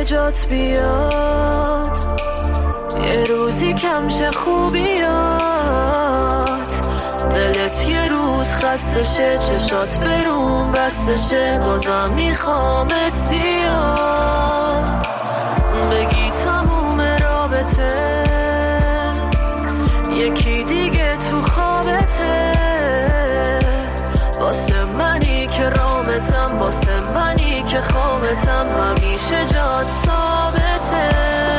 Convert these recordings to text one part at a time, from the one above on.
جات بیاد، یه روزی کم شه خوبیات، دلت یه روز خسته شه، چشات برون بسته شه، بازم میخوامت زیاد، بگی تموم رابطه یکی دیگه تو خوابته، واسه منی که رامتم، واسه منی که خوابتم، همیشه جات ثابته.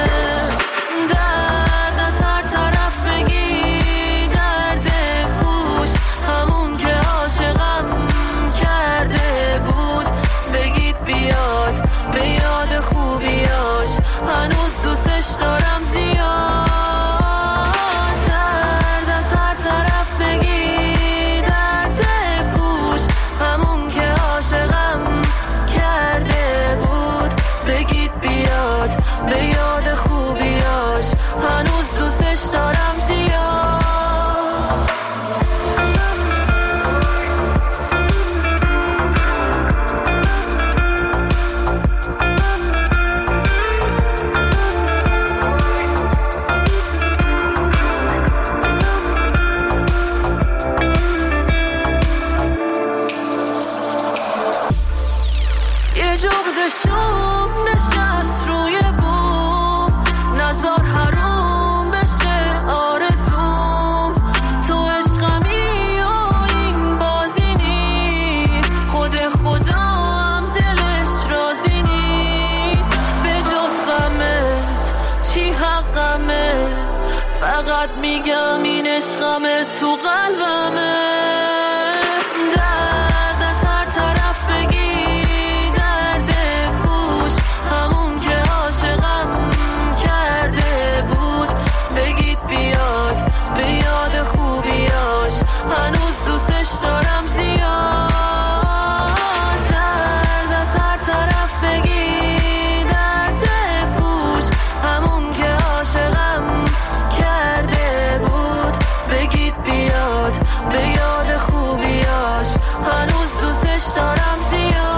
درد از هر طرف بگی، درد کوش، همون که عاشقم کرده بود، بگید بیاد به یاد خوبیاش، هنوز دوستش دارم زیاد. به یاد خوبیاش، هنوز دوستش دارم زیاد. یه جغد شوم نشست روی نظر حروم بشه آرزوم، تو عشقمی و این بازی نیست، خود خودم دلش راضی نیست، به جز غمت چی حقمه، فقط میگم این عشقمه تو قلبمه. درد از هر طرف بگی، درد کوش، همون که عاشقم کرده بود، بگید بیاد به یاد خوبیاش، هنوز دوستش دارم زیاد. درد از هر طرف بگی، درد کوش، همون که عاشقم کرده بود، بگید بیاد به یاد خوبیاش، هنوز دوستش دارم زیاد.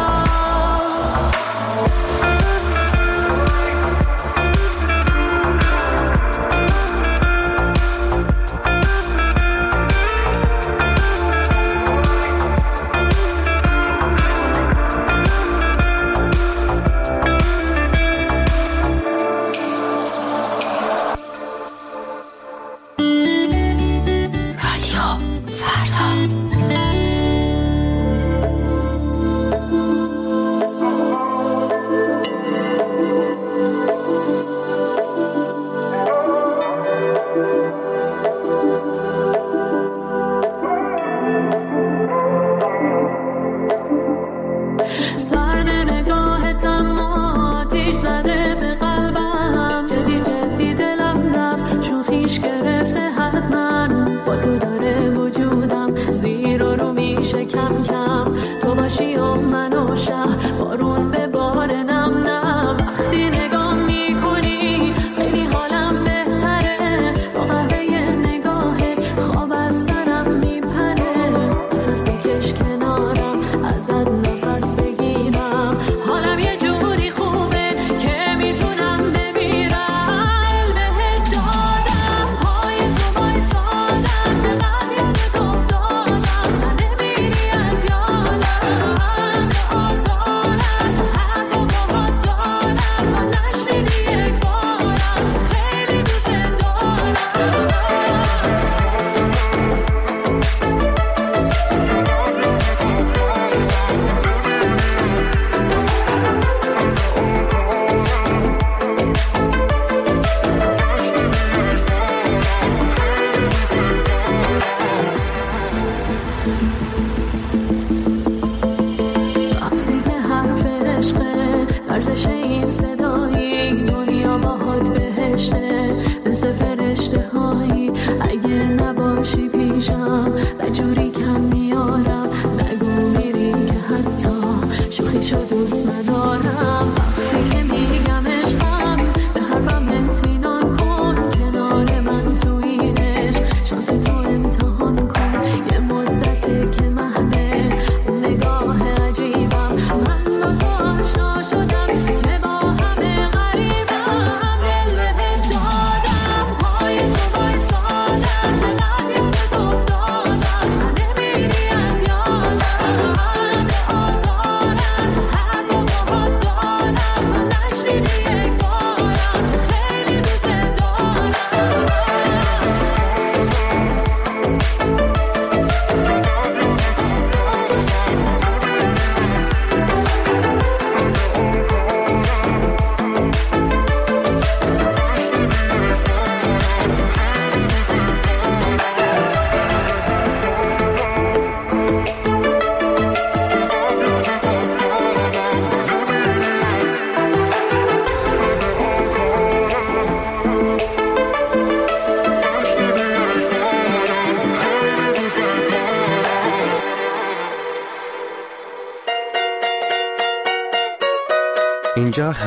نگاه عجیبم من با تو آشنا شدم که با همه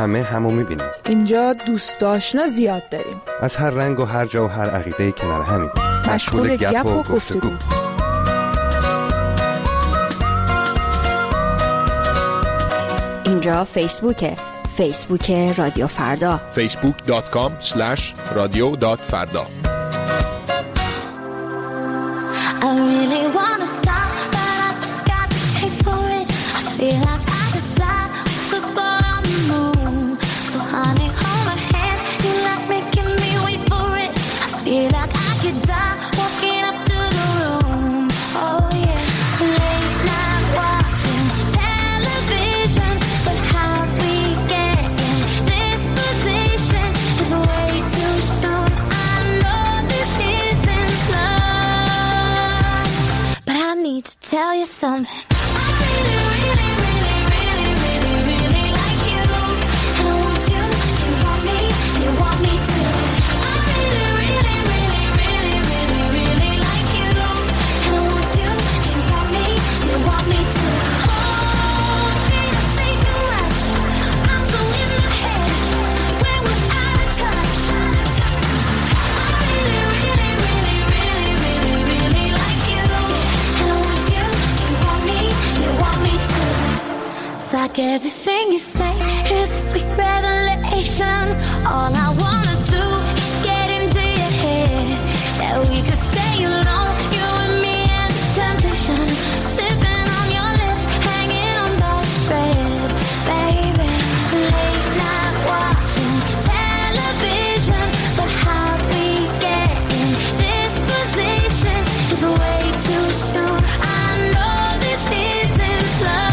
همه همو میبینیم. اینجا دوست آشنا زیاد داریم، از هر رنگ و هر جا و هر عقیده کنار همیم، مشغول گپ و گفتگو. اینجا فیسبوک رادیو فردا، facebook.com/radio.farda. I really wanna stop, but I just got the taste for it. I feel like I could fly with the ball on the moon. So honey, hold my hand, you like making me wait for it. I feel like I could die walking up to the room. Oh yeah, late night watching television, but how we get in this position is way too soon. I know this isn't love, but I need to tell you something. I really, really, really, really, really, really like you, and I want you to want me. Do you want me to? I really, really, really, really, really, really like you, and I want you to want me. Do you want me to? Oh, did I say too much? I'm so in my head when we're out of touch. I really, really, really, really, really, really like you, and I want you to want me. Do you want me to? It's like everything you say is a sweet revelation. All I wanna do is get into your head, that we could stay alone, you and me and this temptation, sipping on your lips, hanging on by a thread, baby. Late night watching television, but how we get in this position is way too soon. I know this isn't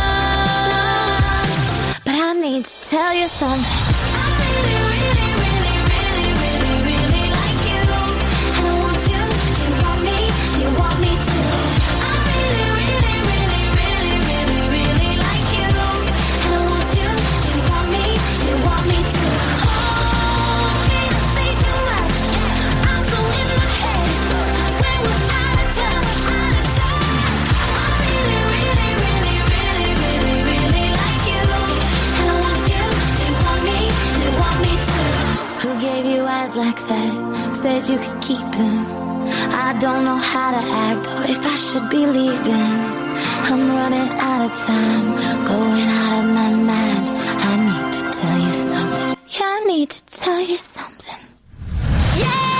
love, but I need to tell you something. I really, really, really, really, really, really like you, and I want you to want me. Do you want me to? I really, really, really, really, really, really like you, and I want you to want me. Do you want me to? Oh, did I say too much? I'm so in my head when we're out of touch, out of touch. I really, really, really, really, really, really like you, and I want you to want me. Do you want me to? Who gave you eyes like that? Said you could keep them. I don't know how to act or if I should be leaving. I'm running out of time, going out of my mind. I need to tell you something. Yeah, I need to tell you something. Yeah!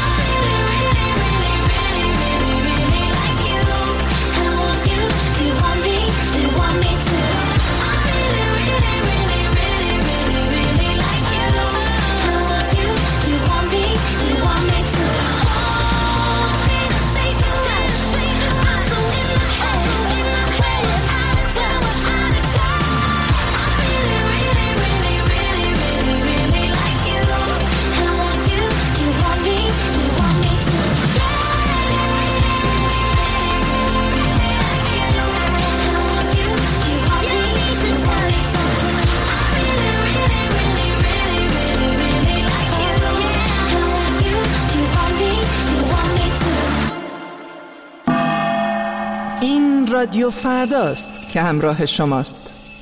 رادیو فرداست که همراه شماست.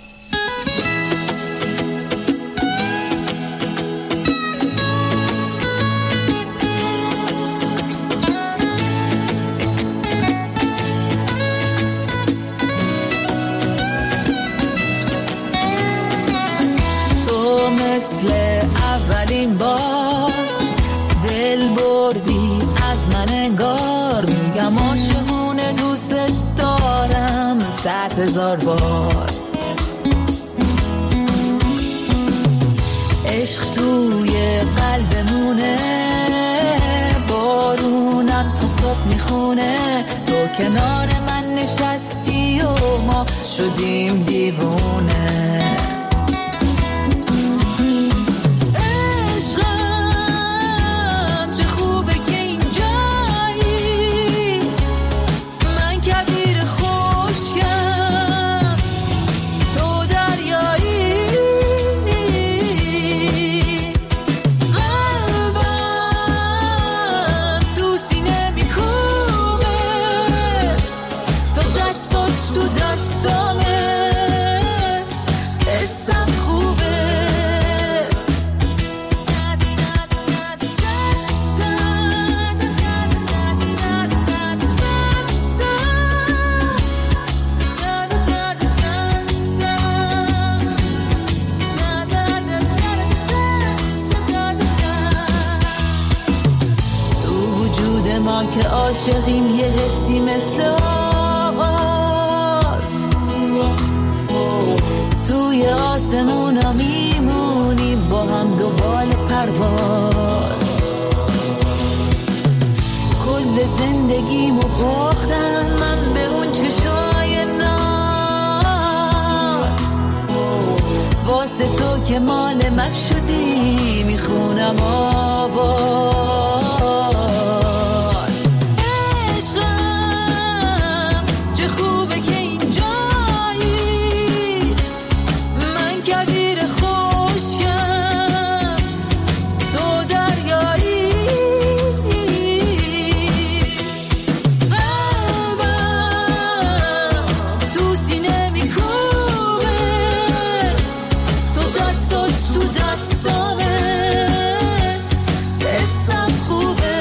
تو مثل اولین بار دل بردی از من انگار، میگم عاشقونه دوست دارم 100,000 بار. عشق توی قلبمونه، بارونم تا صبح میخونه، تو کنار من نشستی و ما شدیم دیوونه. ما که عاشقیم یه حسی مثل آغاز، توی آسمونا میمونیم با هم دنبال پرواز. کل زندگیمو باختم من به اون چشای ناز، واسه تو که مال من شدی میخونم آواز. عشقم چه خوبه که اینجایی، من کویر خشکم تو دریایی. قلبم تو سینه میکوبه، تو دستات تو دستامه، حسم خوبه.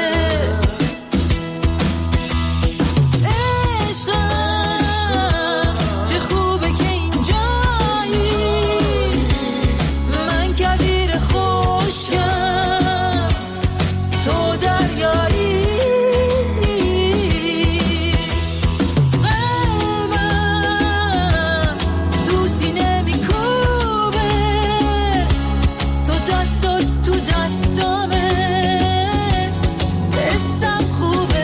عشقم چه خوبه که اینجایی، من کویر خشکم تو دریایی. قلبم تو سینه میکوبه، تو دستات تو دستامه، حسم خوبه.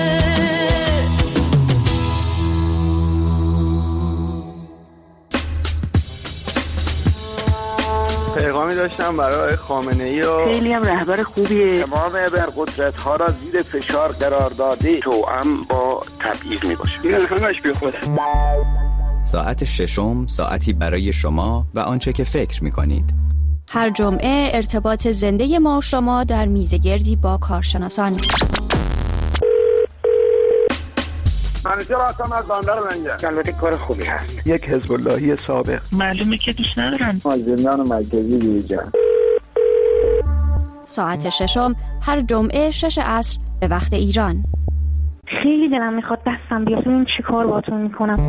پیغامی داشتم برای خامنه‌ای و خیلی هم رهبر خوبیه. تمام ابرقدرت‌ها را زیر فشار قرار داده، توأم با تبعیض میباشه. این همش بی خوده. ساعت ششم، ساعتی برای شما و آنچه که فکر می‌کنید. هر جمعه ارتباط زنده ما و شما در میزگردی با کارشناسان. منیجر هستم از بندر منجر. البته کار خوبی هست. یک حزب اللهی سابق. معلومه که دوست ندارم. از زندان مرکزی بیرون. ساعت ششم هر جمعه 6 عصر به وقت ایران. خیلی دلم میخواد دستم بیاد. این چی کار باتون میکنم؟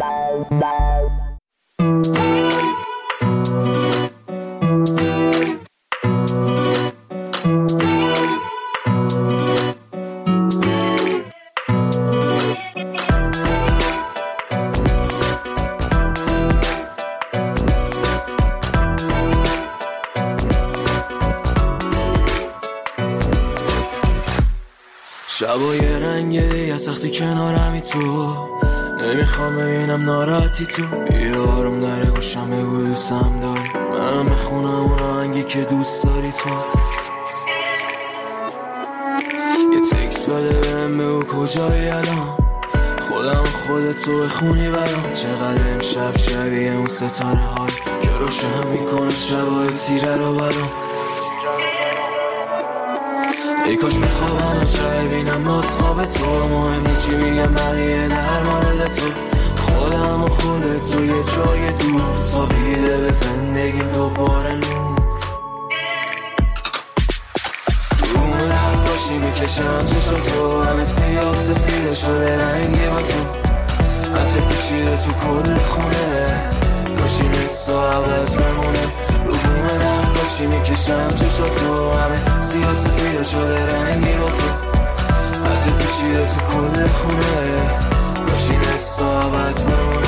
شبای رنگه یا سختی کنارمی تو، نمیخوام ببینم ناراحتی تو. بیارم در گوشم بگو دوستم داری، منم میخونم اون آهنگی که دوست داری تو. یه تکس بده بهم بگو کجایی الان، خودتو بخونی برام. چقدر امشب شبیه اون ستاره های که روشن میکنه شبای تیره رو برام. ای کاش میخوابم و چه بینم باز خواب تو، مهم چی میگم بقیه در مورد تو. خودم و خودت و یه جای دور، تا بیده به زندگیم دوباره نور. روم نقاشی میکشم چشم تو، همه سیاه سفیده شده رنگی با تو. عطر پیچیده تو کل خونه، کاشی نستا عوض بمونه. روم نقاشی میکشم چشم تو، همه سیاه سفیده شده رنگی با تو. عطر پیچیده تو کل خونه، کاشی نستا عوض بمونه.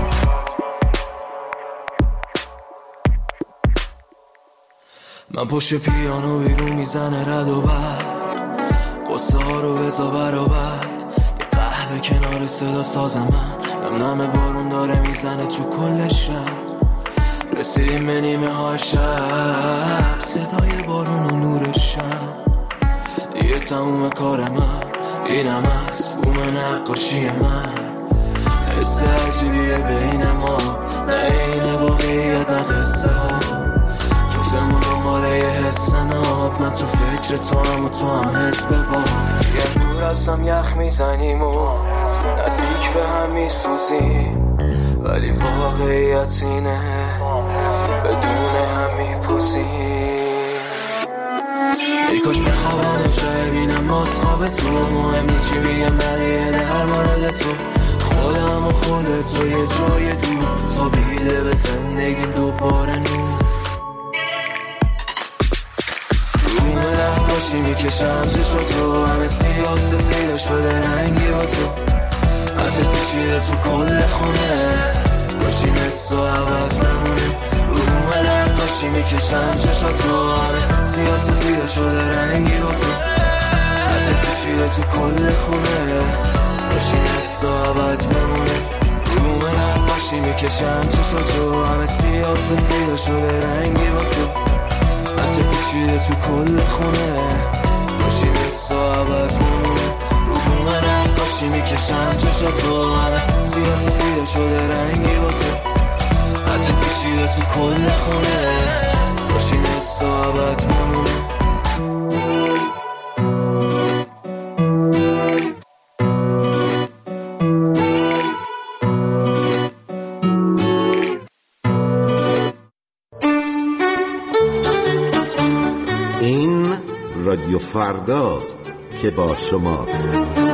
من پشت پیانو بیرون میزنه رد و برد، قصه ها رو بزا برابر. یه قهوه کنار صدا ساز من، نم بارون داره میزنه تو کل شب. رسیدیم به نیمه های شب، صدای بارون و نور شب. دیگه تموم کار من اینم هست، بوم نقاشی من. حس عجیبیه بین ما، نه این واقعیت نه قصه ها. جفتمون دنباله یه حس ناب، من تو فکر تو هم و تو هم حس به با. یه دور هستم یخ میزنیم و نزدیک به هم میسوزیم، ولی واقعیت اینه بدون هم میپوزیم. ای کاش میخوابم و چه بینم باز خواب تو، مهم نیست چی میگم بقیه در مورد تو. خودم و خودت و یه جای دور، تا بیده به زندگیم دوباره نور. روم نقاشی میکشم چشاتو، همه سیاه سفید شده رنگی با تو، عجب پیچیده تو کل خونه، کاشی مثل و عوض بمونه. رو نقاشی میکشم چشاتو، همه سیاه سفید شده رنگی با تو، عجب پیچیده تو کل خونه، کاشی مثل و عوض بمونه. رو نقاشی میکشم چشاتو، همه سیاه سفید شده رنگی با تو، عجب پیچیده تو کل خونه، کاشی مثل و عوض بمونه. رو نقاشی میکشم چشاتو، همه سیاه سفید شده رنگی با تو، عجب پیچیده تو کل خونه، کاشی مثل و عوض بمونه. رادیو فرداست که با شماست.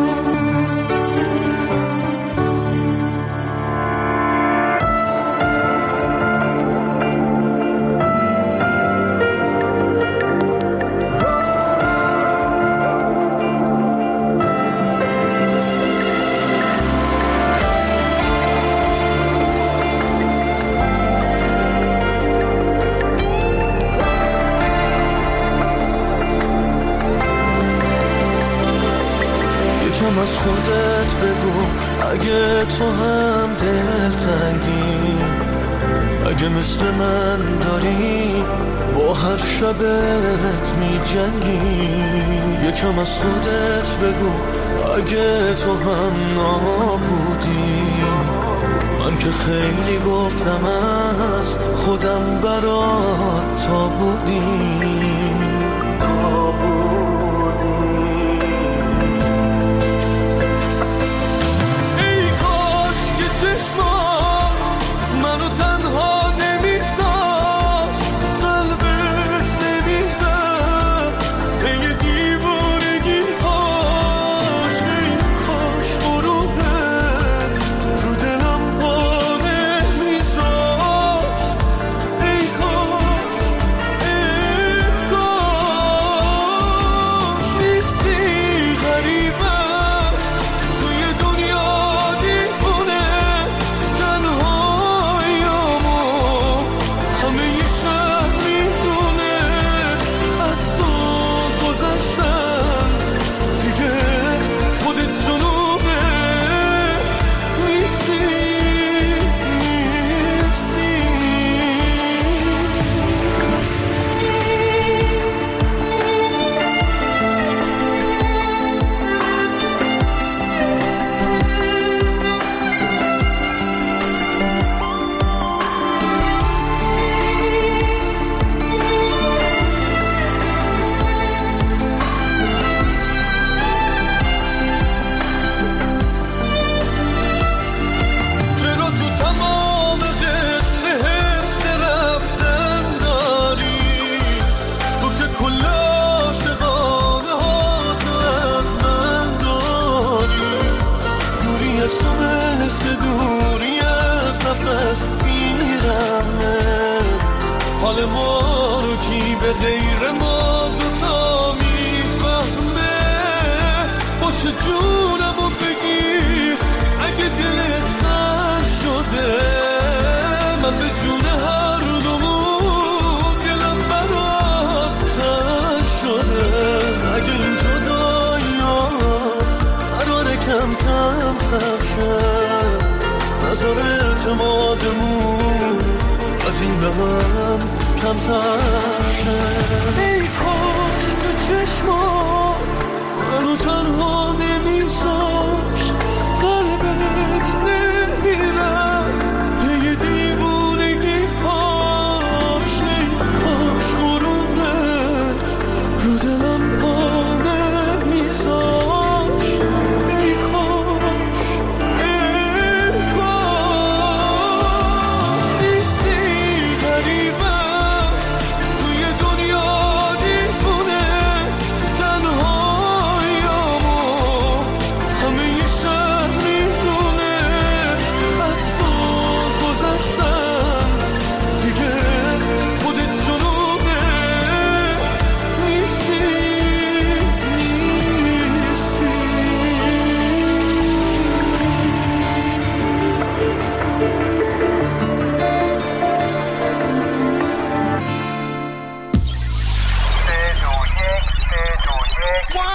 از خودت بگو اگه تو هم دلتنگی، اگه مثل من داری با هر شبت می جنگی. یکم از خودت بگو اگه تو هم نابودی، من که خیلی گفتم از خودم برات تا بودی. حال ما رو کی به غیر ما دوتا میفهمه؟ باشه جونمو بگیر اگه دلت سنگ شده، من به جون هر دومون دلم برات تنگ شده. اگه این جدایی ها قراره کم کم سر شه، نظر اعتمادمون از این به من کمتر شه. ای کاش که چشمات منو تنها نمیذاشت، قلبت نمیرفت یه دیوونگی هاش. ای کاش غرورت رو دلم پا نمیذاشت. ای کاش نیستی غریبم توی دنیا دیوونه،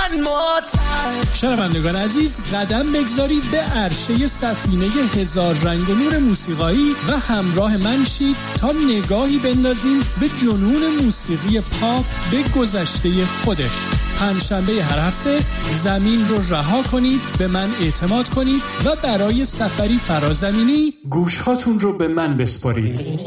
شنوندگان عزیز، قدم بگذارید به عرشه سفینه هزار رنگ و نور موسیقایی و همراه من شید تا نگاهی بندازیم به جنون موسیقی پاپ به گذشته خودش. پنجشنبه هر هفته زمین رو رها کنید، به من اعتماد کنید و برای سفری فرازمینی گوشهاتون رو به من بسپارید.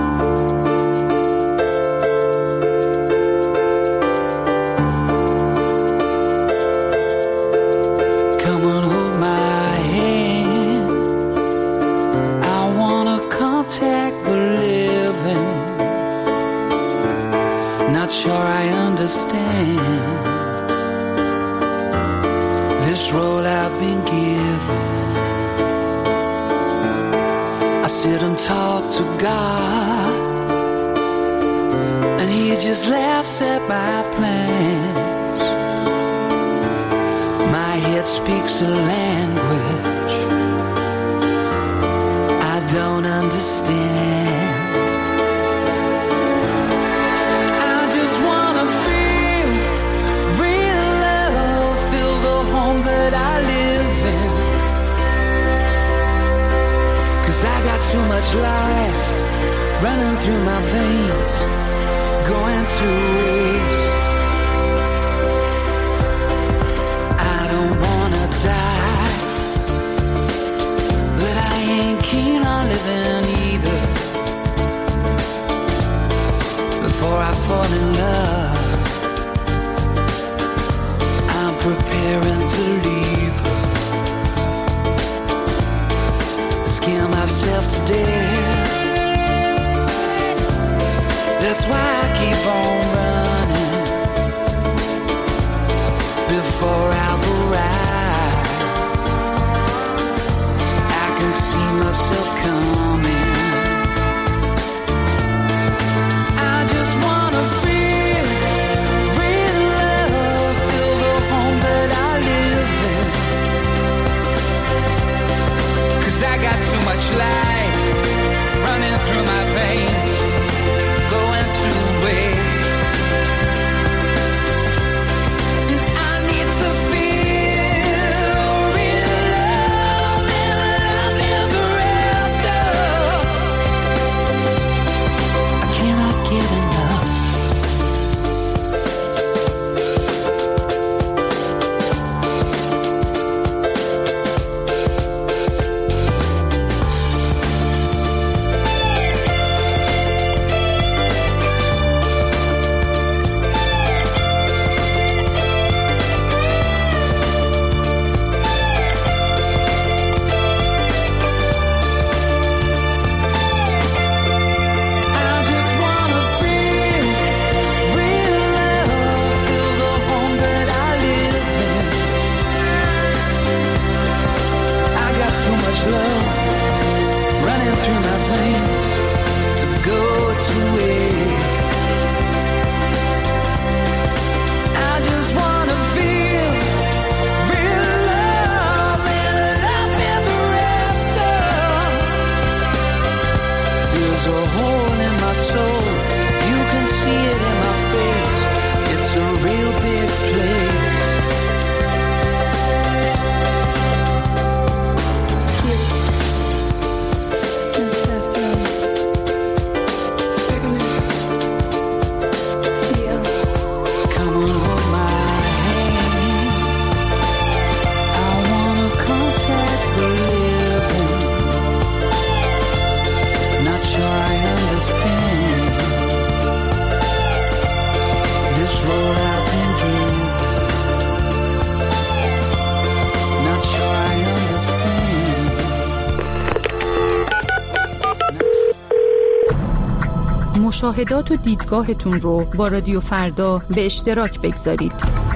مشاهدات و دیدگاهتون رو با رادیو فردا به اشتراک بگذارید.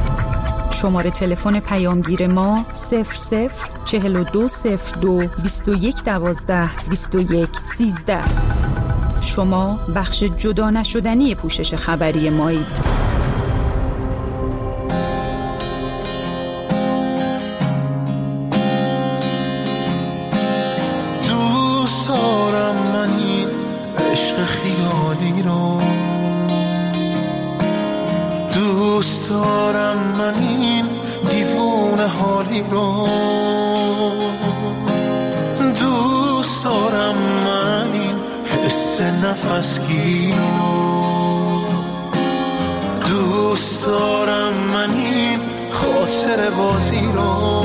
شماره تلفن پیامگیر ما 004202 2112 2113. شما بخش جدا نشدنی پوشش خبری مایید. دوست دارم من این حالی رو، دوست دارم من این حس نفسگی رو، دوست دارم من این خاطر بازی رو،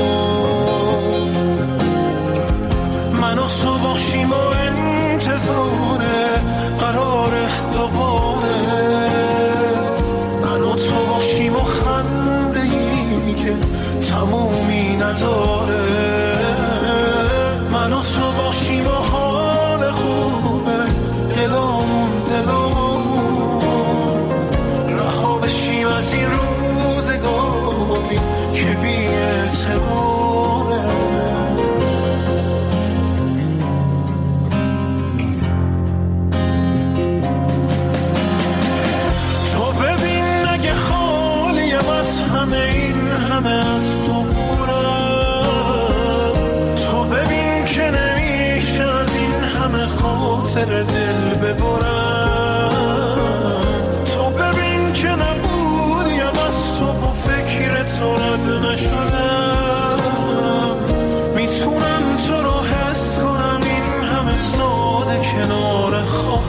من و تو باشیم و انتظار قرار دوباره، من و تو باشیم و خنده ای که تمومی نداره، من و تو باشیم و حال خوبه دلامون رها بشیم از این روزگاری که بی اعتباره. تو ببین اگه خالیم از همه این همه از تو بورم، تو ببین که نمیشه از این همه خاطر دل ببرم، تو ببین که نبودیم از تو با فکر تو رد نشدم، میتونم تو رو حس کنم این همه ساده کنار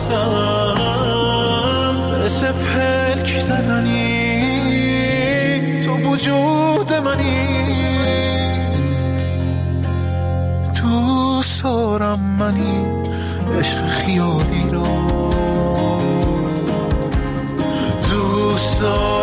خودم، مثل پلک زدنی تو وجود منی، دوست دارم منی عشق خیالی رو، دوست دارم